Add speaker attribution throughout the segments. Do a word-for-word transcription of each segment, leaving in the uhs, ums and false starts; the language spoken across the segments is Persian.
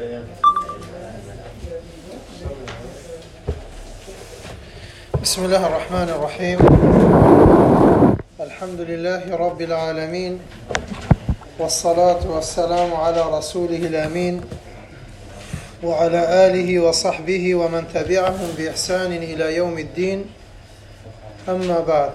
Speaker 1: بسم الله الرحمن الرحيم. الحمد لله رب العالمين، والصلاة والسلام على رسوله الأمين وعلى آله وصحبه ومن تبعهم بإحسان إلى يوم الدين. أما بعد،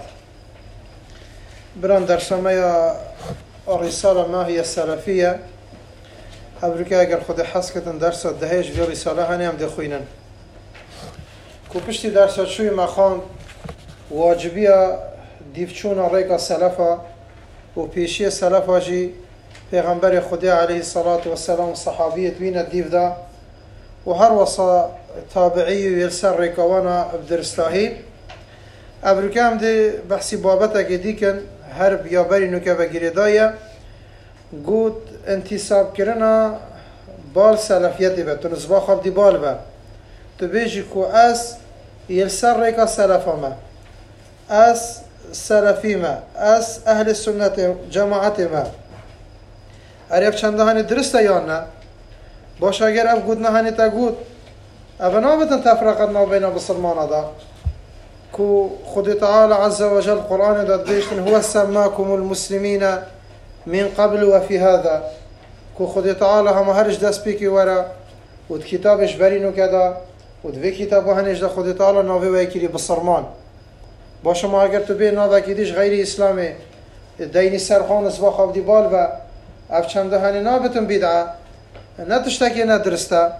Speaker 1: بران درسمه الرسالة ما هي السلفية أبركا أجر خود حسكتن درس الدهيش في رسالة هنيم دخوينن کو پشتی درس شوی مخان واجبیه دیفچون ریکا سلفا و پیشی سلفا جی پیغمبر خدا علیه الصلاة والسلام صحابیت وین دیف دا و هر وصا تابعی و یلسر ریکاوانا بدرستاهی ابرکام دی بحثی بابتا که دیکن هر بیابری نوکه بگیری دایه گود انتصاب کرنا بال سلفیتی به تو نزبا خواب دی بال به تو بیجی که از یلسر ریکا سلفا ما از سلفی ما از اهل سنت جماعت ما عرف چنده هانی درسته یا نه باش اگر اف گود نه هانی تا گود اف نابتن تفرقت نو بین بسلمان دا که خود تعالی عز وجل قرآن داد بیشتن هو سماكم المسلمین من قبل و فی هذا که خود تعالی هم هرش دست بیکی ورا و کتابش برینو کدا و دوی کتاب هنیش دا خود تعالی ناوی وی کری بسرمان باشه ما اگر تو بی نادا کدیش غیر اسلامی دینی سرخان اسوا خواب دی بال و اف چنده هنی نابتن بیدعه نتشتکی ندرسته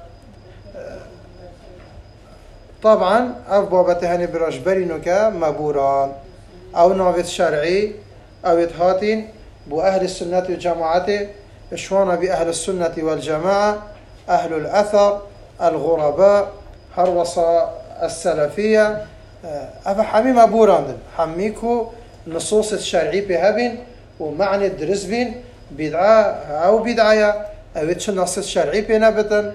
Speaker 1: طبعا اف بابت هنی براش برینو که مبوران او ناویت شرعی او اتهاتین بو اهل السنة والجماعة اشوانا باهل السنة والجماعة اهل الاثر الغرباء هروصا السلفية أفا حمي مبوراندن حميكو نصوص الشرعي بهبن ومعنى الدرس بين بدعة أو بدعية أو تش النصوص الشرعي بينابتن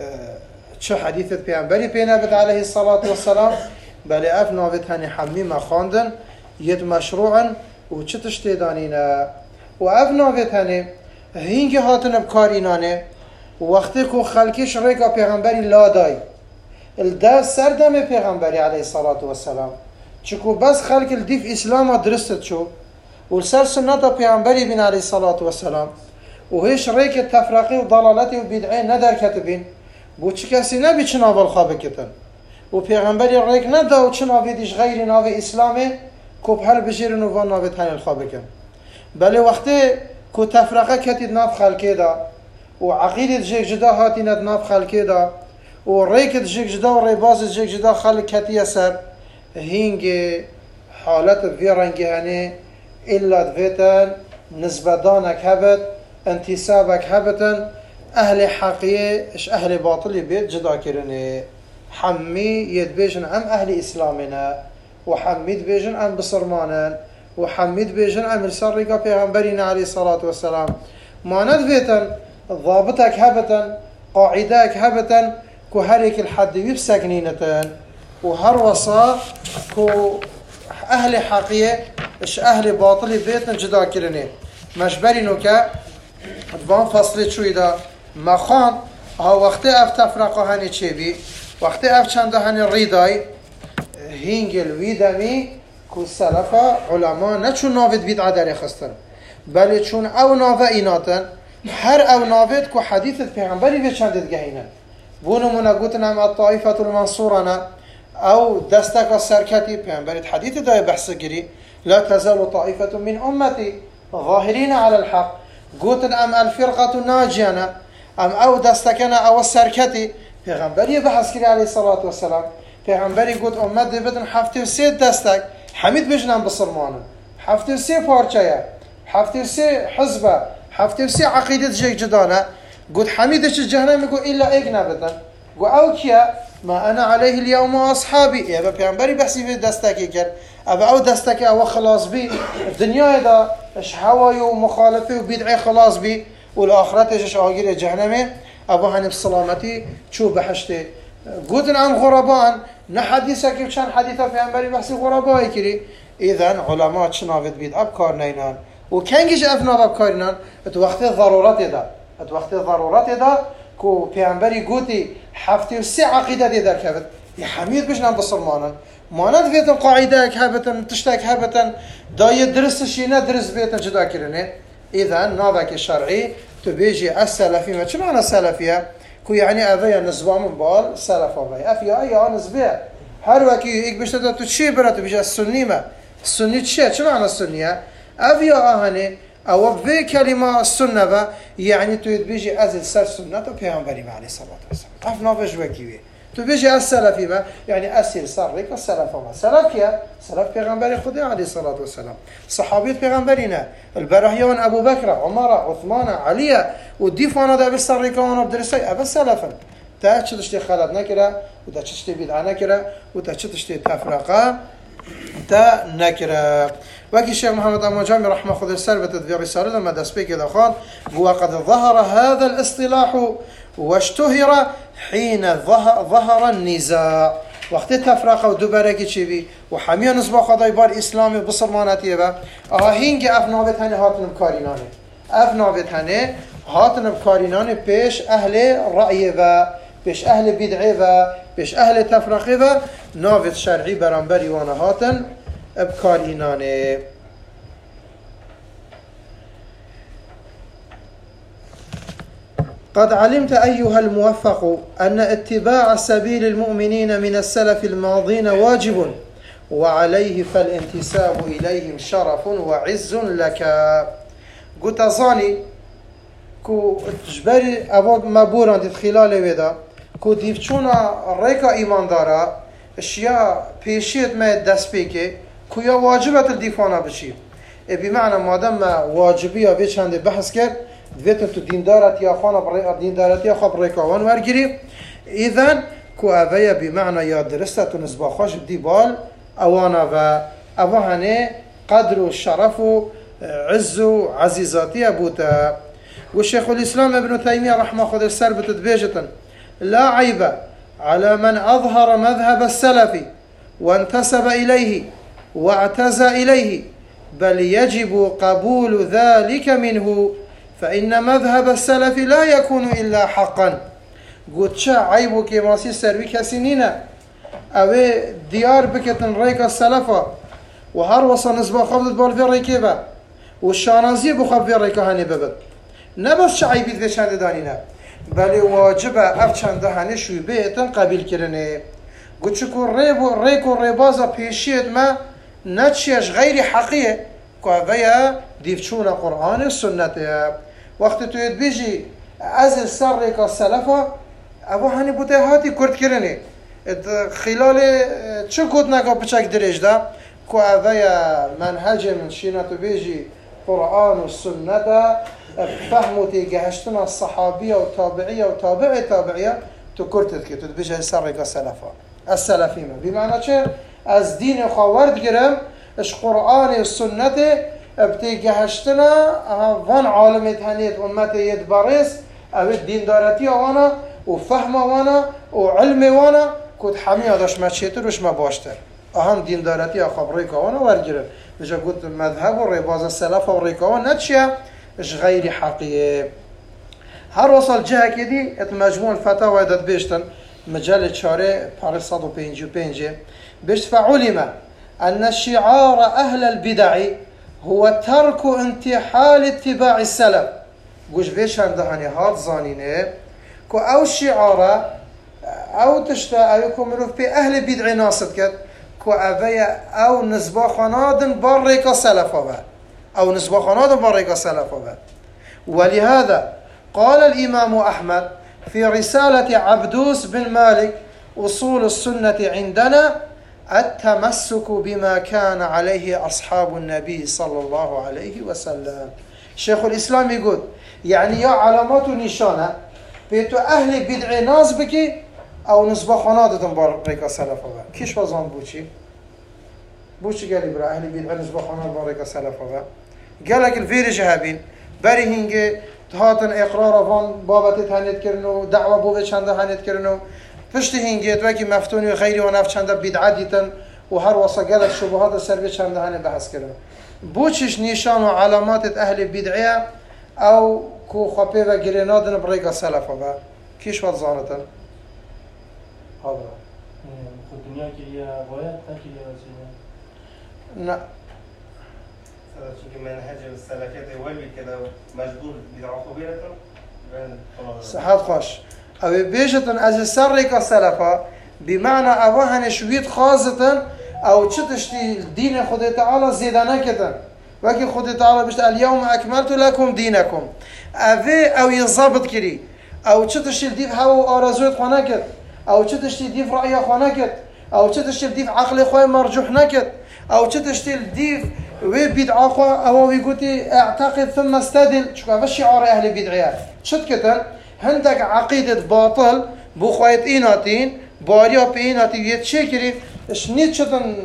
Speaker 1: تش حديثة بيعنبري بينابت عليه الصلاة والسلام بل أف نافتهاني حمي مخاندن يد مشروعا وتش تشتيدانينا وأف نافتهاني هينجي هاتن بكارينانه وقتی که خلقش ریکا پیغمبری لا دای الدا سردم پیغمبری علیه الصلاة والسلام چکو بس خلق الدیف اسلام درست شو و سر سنت پیغمبری بین علیه الصلاة والسلام و هیچ ریک تفرقی و ضلالتی و بدعی ندر کتبین بو چی کسی نبی چه ناول خواب کتن و پیغمبری ریک ندا و چه ناویدیش غیر ناو اسلامه کب هر بجیرن و وان ناوید هنیل خواب کن بله وقتی که تفرقه کتید ناف خلقی دا و عقیدت جیک جدا هاتی ند ناف خلقی دا و ریکت جیک جدا و ریبازت جیک جدا خلق کتی سر هینگ حالت وی رنگی هنه ایلا دویتن نسبدانک هبت انتصابک هبتن اهل حقیه اش اهل باطلی بید جدا کرنه حمی ید بیجن ام اهل اسلامنا و حمید بیجن ام بصرمانا و حمید بیجن ام رسال ریکا پیغمبرین علیه الصلاة والسلام ما ندویتن ضابطك هبتن قاعدك هبتن كو هريك الحد يبسكنينتن وهر وصا كو أهل حقية إش أهل باطل بيتن جدا كرني مجبري نوكا دبان فصلت شو إذا مخان ها وقت أف تفرقه هني تشيبي وقت أف چنده هني ريداي هينجل ويدمي كو سلفا علماء نچون ناود بدعة داري خستن بل چون أو ناوه إناتن هر او نافت کو حدیثت پیغمبری به چندت گهینن بونو منا گوتن هم الطائفة المنصورنا او دستک سرکتی پیغمبرت حدیث دای بحث گری لا تزال طائفة من امتی ظاهرین على الحق گوتن ام الفرقة الناجیانا ام او دستکنا او سرکتی پیغمبری بحث گری علیه الصلاة والسلام پیغمبری گوت امت دی بدن هفته و سه دستک حمید بجنن بسرمانن هفته و سه پارچه هفته و سه حزبه هفته وسي عقيدة جيك جدانا قلت حميدش الجهنم يقول إلا إيق نابتن قل أو كيا ما أنا عليه اليوم وأصحابي يا بابا بيعنبري بحسي في دستاكي كر أبا أو دستاكي أو خلاص بي الدنيا دا إش هواي ومخالفة وبدعي خلاص بي والآخرات إيش آقير الجهنم أبا هني بسلامتي شو بحشتي قلت عن غربان نحديثك كان حديثة بيعنبري بحسي غرباء كري إذن علماء شنافت بيد أبكار نينان وكان جيش أفنى بكارنا ات وقت ضرورات دا ات وقت ضرورات دا كو پیامبری گوتی هفته و سه عقیده دی در کبت یه حمید بشنم بسرمانن ماند ویتن قاعده که هبتن تشتک هبتن دای درستشی نه درست بیتن جدا کرنه اذا ناوک شرعی تو بیجی السلفی ما چه معنی سلفیه کو یعنی اویا نزبام بال سلف اویا افیا ایا نسبه هر وکی یک بشته تو چی برات بیجی سنی ما سنی چیه چه معنی سنیه اویا آهنه او به کلمه سنه و یعنی تو بیجی از سر سنت و پیامبری علیه الصلاه و السلام اف نافش وکیه تو بیجی السلفی ما یعنی اصل سر ریک سلف ما سلف کیه سلف پیغمبر خدا علیه الصلاه و السلام صحابیت پیغمبرینا البراهیان ابو بکر عمر عثمان علی و دیفانا ده بسر ریکان بدرسی ابا سلفن تا چه تشتی خلط نکره و تا چه تشتی بدعه نکره و تا چه تشتی تفرقه تا نکره وكي شيخ محمد أمو جامي رحمه خذ السر بتدبير رسالة لما دسبيك إذا خان وقد ظهر هذا الاصطلاح واشتهر حين ظهر النزاع وقت تفرقه ودبرك شيء وحميه نسبة قضايا بار إسلامي بصرمانتيه با آه هنگ أفنابت هني هاتن بكارينانه أفنابت هني هاتن بكارينانه پیش أهل رأي و پیش أهل بدعه و پیش أهل تفرقه و ناوت شرعي برانبري وانا هاتن بكارينانه قد علمت أيها الموفق أن اتباع سبيل المؤمنين من السلف الماضين واجب وعليه فالانتساب إليهم شرف وعز لك قلت أظاني كو تجبري أبوك مبورا خلال ودا كو ديفتشونا ريكا إيمان دارا اشياء بيشيت ما دست بيكي كو يا واجبة الديفانا بشي بمعنى مادام واجبية بيش هنده بحث کرد دویتن تو دیندارت یا خانه بر دیندارت یا خب ریکاوان ورگیری ایذن کو اویا بمعنی یا درسته تو نسبا خوش دیبال اوانا و اوهانه قدر و شرف و عز و عزیزاتی بوتا و شیخ الاسلام ابن تیمیه رحمه خود السر بتدبیجتن لا عیب على من اظهر مذهب السلف وانتسب اليه واعتزى اليه بل يجب قبول ذلك منه فإن مذهب السلف لا يكون إلا حقا قلت شا عيبو كي ماسي سروي كسنينة أو ديار بكتن ريك السلفة وهر وصا نسبة خبضت بال في ريكيبا والشانازية بخب في ريكا هاني ببت نبس شا عيبيت في شاند دانينا بل واجب أفشان دهاني شو بيتن قبيل كرني قلت شكو ريكو ريبازا بيشيت ما نتشيش غير حقية كوافيا ديفشونا قرآن السنة وقت تويد بيجي از سر ريكا السلفة ابو هاني بوته هاتي كرد كرني خلال چه كود نكا بچك دريج دا كوافيا منهج من شيناتو بيجي قرآن السنة فهمو تيجهشتنا الصحابية والتابعية وتابعي تابعية تو كرتت كي تو بيجي سر ريكا السلفة السلفيمة بمعنى چه از دين خوارد گرم اش قرآن السنة ابتيجي هشتنا وان عالمت هنيت امت يدبرس او الدين دارتي وانا وفهم وانا وعلم وانا كنت حمية داش ما تشيتر وش ما باشتر اهم دين دارتي خبريك وانا ورجل بجا قلت مذهب والرباز السلف والريكا وانا تشيا اش غير حقيقي هر وصل جهة كدي مجموع الفتاوى داد بيشتن مجال شارع باريس صد وبينج وبينج بيشت فعلم أن شعار أهل البدع هو ترك انتحال اتباع السلف قوش بيش هندهاني هات زانينه كو أو شعار أو تشتا أو يكون مروف بي أهل بدع ناصد كد كو أبيا أو نسبة خنادن باريكا سلفا أو نسبة خنادن باريكا سلفا ولهذا قال الإمام أحمد في رسالة عبدوس بن مالك أصول السنة عندنا التمسك بما كان عليه أصحاب النبي صلى الله عليه وسلم شيخ الإسلام يقول يعني يا علامات نشانة بيتو أهل بدع ناس بكي أو نسبة خنادة باريكا سلفا كيش وزان بوشي بوشي قال برا أهل بدع نسبة خنادة باريكا سلفا قال لك الفيري جهابين بري هنگي هاتن اقرار فان بابت هنيت كرنو دعوة بوبت چنده هنيت كرنو پشت هنگیت وکی مفتونی و خیری و نفت چنده بدعا دیتن و هر واسه گلت شبهات سر به چنده هنه بحث کردن بوچش نشان و علامات اهل بدعه او کو خپه و گرینادن بریگا سلفا با کیش وقت زانتن ها برا
Speaker 2: خود دنیا که یه باید تاکی یه
Speaker 1: نه
Speaker 3: چون منهج السلفیت ولی که مجبور بدعا خوبیرتون
Speaker 1: صحت خوش اوی بیشتن از سر ریکا سلفا بمعنى اوه هنشوید خازتن او چتشتی دین خود تعالی زیده نکتن وکی خود تعالی بشت اليوم اکملت لكم دینکم اوی او یضابط کری او چتشتی دیف هوا آرزویت خواه نکت او چتشتی دیف رأی خواه نکت او چتشتی دیف عقل خواه مرجوح نکت او چتشتی دیف وی بدعا خواه او ویگوتی اعتقد ثم استدل چکا اوه شعار اهل بدعیات چت کتن هندك عقيدة باطل بو خواهد ايناتين باريا بإيناتي ويت شكري شنيت شتن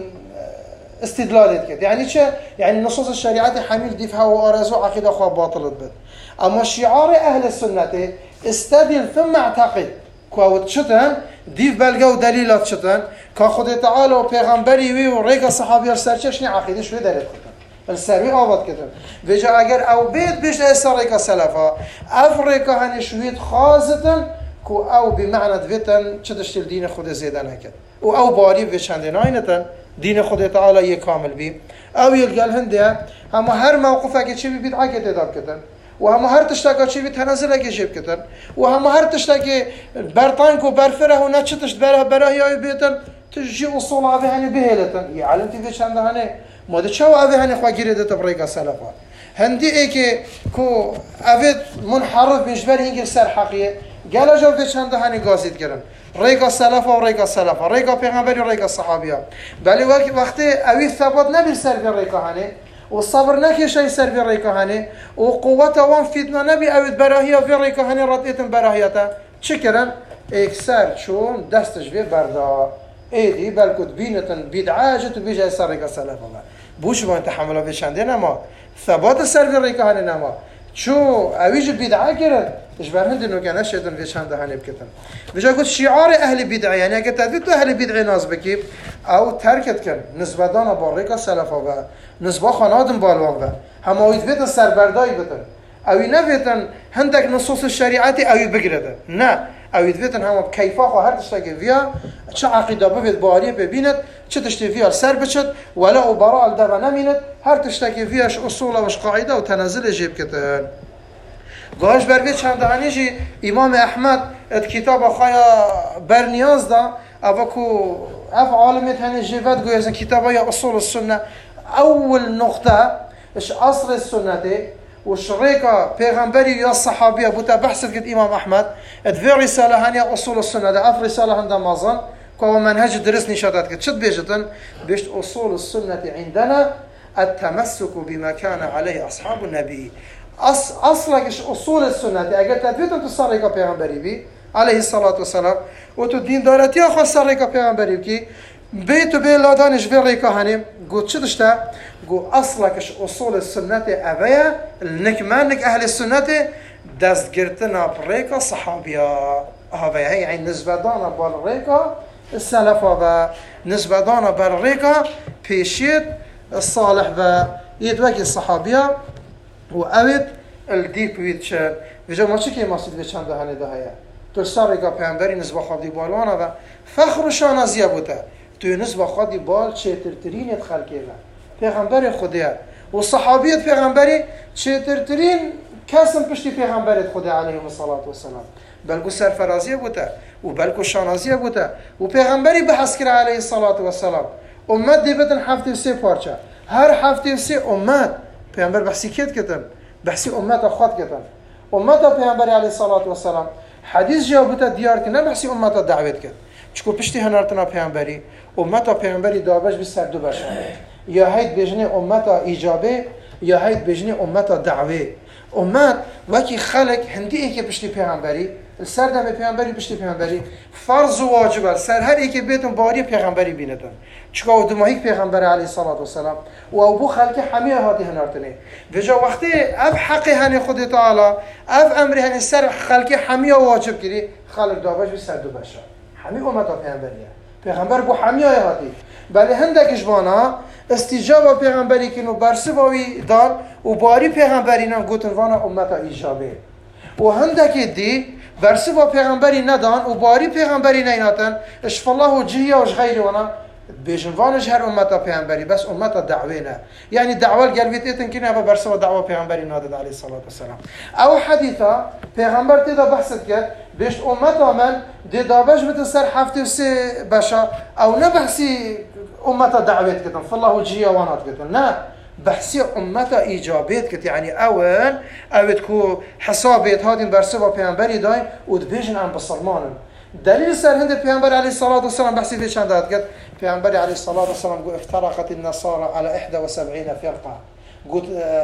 Speaker 1: استدلالات كده يعني چه يعني نصوص الشريعة حميل دفها وارزو عقيدة خواه باطل بد اما شعار اهل السنة استدل ثم اعتقد كواوت شتن ديف بلغة ودليلات شتن كخد تعالى وبيغمبري وي وريك صحابي السرچه شني عقيدة شوية دلت كده السروي آباد كتن وجا اگر او بيت بيش اثر ريكا سلفا اف ريكا هني شويت خازتن كو او بمعنى دويتن چدشت الدين خود زيده نكد و او باري بچند ناينتن دين خود تعالى يكامل بي او يلقال هنده هما هر موقفه که چی بید عقیده اداب کتن و هما هر تشتاکا چی بید تنزل که جیب کتن و هما هر تشتاکی برطانک و برفره و نه چتشت بره بره یا بیتن تجي اصول اوه هني بهلتن يا علمتي بچند هني ما ده چاو اوه هني خوا گیره ده طریقه سلفا هندی ای که کو اوه منحرف بشبر هنگیر سر حقیه گلا جو بچند هني گازید گرن ریگا سلفا و ریگا سلفا ریگا پیغمبری و ریگا صحابیا بلی وقتی اوی ثبات نبیر سر بی ریگا هنی و صبر نکشی سر بی ریگا هنی و قوت وان فتنه نبی اوید براهیا بی ریگا هنی راتیتن براهیتا چه کرن؟ اکسر چون دستش بی بردا ایدی بلکد بینتن بیدعاجت و بیجای سر ریگا سلفا بوش با انتحملا بشنده نما ثبات سر بی ریگا هنی نما چو اویج بدعه کرد ايش برهند انه كان اشهد في شان دهاني بكتن بجا قلت شعار اهل بدعه يعني اگر تدوت اهل بدعه ناز بكي او تركت كان نسبه دانا باريكا سلفا و نسبه خانادم بالوان و هم اويد بيتن سربرداي بتن اوي نبيتن هندك نصوص الشريعه اوي بگرده نه اويد بيتن هم كيفا خو هر تشتاكي فيها چه عقيده ببيت باريه ببينت چه تشتي فيها سر بچت ولا براء الدبا نمينت هر تشتاكي فيهاش اصول و قاعده و تنزل جيب كتن گاهش بر بیت چند دهانیجی امام احمد ات کتاب خوایا بر نیاز دا اوه کو اف عالمت هنی جیوت گوی از کتابای اصول السنه اول نقطه اش اصل السنه و شریکا پیغمبری یا صحابیه بوتا بحثت کت امام احمد ات في رساله هنی اصول السنه دا اف رساله هنده مازن که منهج درس نشادت کت چد بیجتن بیشت اصول السنه عندنا التمسك بما كان عليه اصحاب النبي اص اصلش اصول السنه اگر تدویت تو سر کا پیغمبری بی علیه الصلاه والسلام و تو دین دارتی خو سر کا پیغمبری کی بیت به لادانش وی کا هنیم گوت چه داشته گو اصلش اصول السنه اویا نکمنک اهل السنه دست گرتنا بریکا صحابیا اویا یعنی نسبه دانا بال ریکا السلفا و نسبه دانا بال ریکا پیشید الصالح و یدوکی صحابیا و اوید الدیپ وید چه ویجا ما چی که ماسید به چند دهانه ده هیا تو سر رگا پیامبری نسبه خادی بالوانه و فخر و شانازیه بوده تو نسبه خادی بال چهترترین ات خلقی و پیغمبر خودیه و صحابیت پیغمبری چهترترین کسم پشتی پیغمبرت خودی علیه الصلاة والسلام بلکو سرفرازیه بوده و بلکو شانازیه بوده و پیغمبری بحث کرده علیه الصلاة والسلام امت دیبتن هفته و سه پارچه هر هفته و سه امت پیامبر بحثی کت کردن بحثی امت خود کردن امت پیامبر علیه الصلاة والسلام حدیث جوابت دیار که نه بحثی امت دعوت کرد چکو پشتی هنرتنا پیامبری امت پیامبری دعوش به سر دو بشه یا هید بجنه امت ایجابه یا هید بجنه امت دعوه امت وکی خلق هندی ای که پشتی پیامبری سر دم پیامبری پشتی پیامبری فرض و واجب سر هر ای که بیتون باری پیامبری بینتن چکا دماهی پیغمبر علیه الصلاة والسلام و ابو خلق همه هاتی هنرتنه وجا وقتی اف حق هنی خود تعالی اف امر هنی سر خلق همه واجب کردی خلق دابش به سر دو بشه همه امت پیغمبریه پیغمبر بو همه هاتی بله هندکش بانا استجابه پیغمبری که نو برسه باوی دار و باری پیغمبری نم گوتن وانا امت ایجابه و هندکی دی برسي و پیغمبری ندان و باری پیغمبری نیناتن اش فالله و جهیه وش غیری ونا بيجن فانج هر امتا پیغمبری بس امتا دعوه نه يعني دعوه القلبيت ايتن كنا ابا برسوا دعوه پیغمبری نادد عليه الصلاه والسلام او حديثا پیغمبر تدا بحثت کرد بيش امتا من دي دابش بتسر حفتي وسي باشا او نبحثي امتا دعوت كتن فالله جيه وانات كتن لا بحثي امتا ايجابيت كت يعني اول اوت كو حسابيت هادين برسوا پیغمبری دایم ود بيجن عن بسلمان دليل سر هند پیغمبر عليه الصلاة والسلام بحثي في شندات قد پیغمبر عليه الصلاة والسلام قل افترقت النصارى على إحدى وسبعين فرقة قلت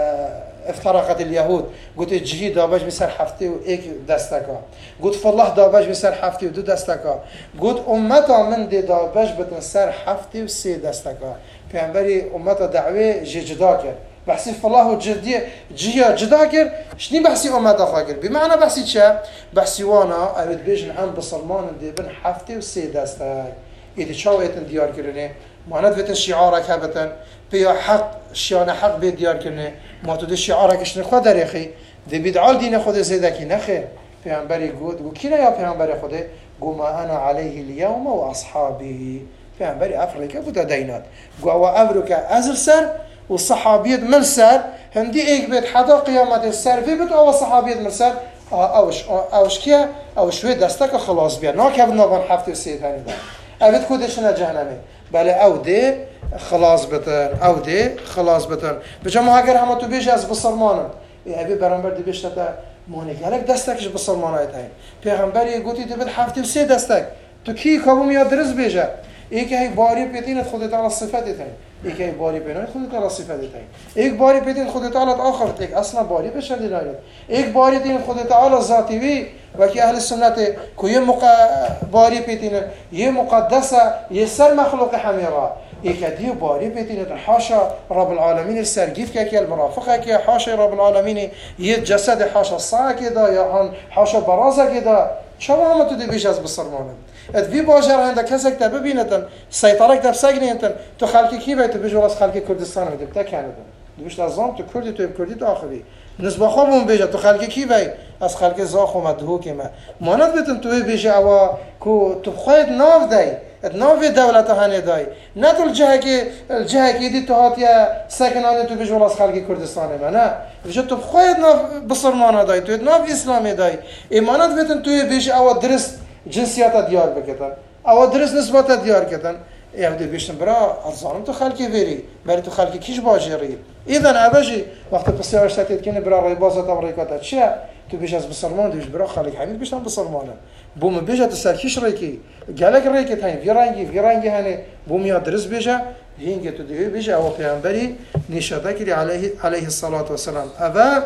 Speaker 1: افترقت اليهود قلت الجهي دابج بسر حفتي وإيك دستكا قلت فالله دابج بسر حفتي ودو دستكا قلت أمتا من دي دابج بتنسر حفتي وسي دستكا پیغمبري أمتا دعوه جي جداكر بحثي فالله جدي جهة جداكر شني بحثي أمتا خاكر بمعنى بحثي چه بحثي وانا أبد بيجن عن بسلمان دي بن حفتي وسي دستك إذا شاويتن ديار كرنه ما ندفتن شعارك هبتن بيا حق شيانه حق بيد ديار كرنه ما تدو شعارك اشن خود دريخي دي بدعال دين خود زيدكي نخير پیغمبری گفت گو کی نیا پیغمبر خدا گو ما انا علیه اليوم و اصحابی پیغمبری افریقا بوده دینات گو او ابرو که ازل سر و صحابیت من سر هندی ایک بیت حدا قیامت سر وی بیت او صحابیت من سر اوش اوش کیا اوش وی دستک خلاص بیا نا که نوان هفته سید هنی ده اوید کودش نه جهنمی بله او ده خلاص بتن او ده خلاص بتن بجا اگر همه تو بیش از بسرمانم ابي برانبر دي بيش تا مونيك هلك دستكش بسلمانات هاي پیغمبر گوتی تو بد هفته سه دستک تو کی کابو میاد درس بیجه ایک هی باری پیتین خودت تعالی صفات هاي ایک هی باری پیتین خودت تعالی صفات هاي ایک باری پیتین خودت تعالی آخر ایک اصلا باری بشه دینایت ایک باری پیتین خودت تعالی ذاتی وی و کی اهل سنت کوی مق باری پیتین یه مقدسه یه سر مخلوق حمیرا ایکدی باری پیتین حاشا رب العالمین سرگیف که که المرافقه که حاشا رب العالمین یه جسد حاشا صا که دا یا آن حاشا برازه که دا چرا هم تو دی بیش از بسرمانم اد وی باجر هنده کسی که ببینتن سیطره که بسگنیتن تو خلکی کی باید تو بیش ولی خلکی کردستان میده تا کانادا دوست لازم تو کردی تو کردی تو آخری نسبت خوبم بیجه تو خلکی کی باید از خلک زاخ اومد هو که ما ماند بتن تو بیشه اوا کو تو خواهد ناف دای ناف دولت هنه دای نه تو الجهه که الجهه که دی تو هاتیا سکنانه تو بیش ولی از خلک کردستان ما نه بیشه تو خواهد ناف بسرمان دای تو ناف اسلامی دای ایمانت بتن تو بیشه اوا درست جنسیت دیار بکتن اوا درست نسبت دیار کتن یهودی بیشتن برا از ظالم تو خلکی وری برای تو خلکی کیش باجری ایدن ابجی وقت پسیارش تاتید کنه برا رای بازات امریکا چیه تو بیش از بسلمان دیش برا خلک همین بیشتن بسلمانه بوم بیجه تو سرکیش ریکی گلک ریکی تاین وی رنگی وی رنگی هنه بوم یا درس بیجه هینگه تو دیگه بیجه او پیامبری نشاده کردی علیه علیه الصلاه و السلام اوا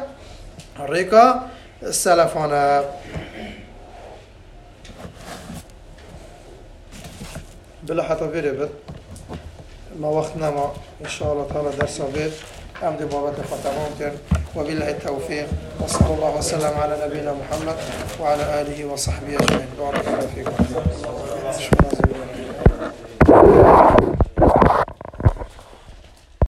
Speaker 1: ریکا سلفانه بلا حتى بيربط ما وقتنا ما إن شاء الله تعالى درس بيت أمضي بابات فتمام كان وبالله التوفيق وصلى الله وسلم على نبينا محمد وعلى آله وصحبه أجمعين بارك الله فيكم.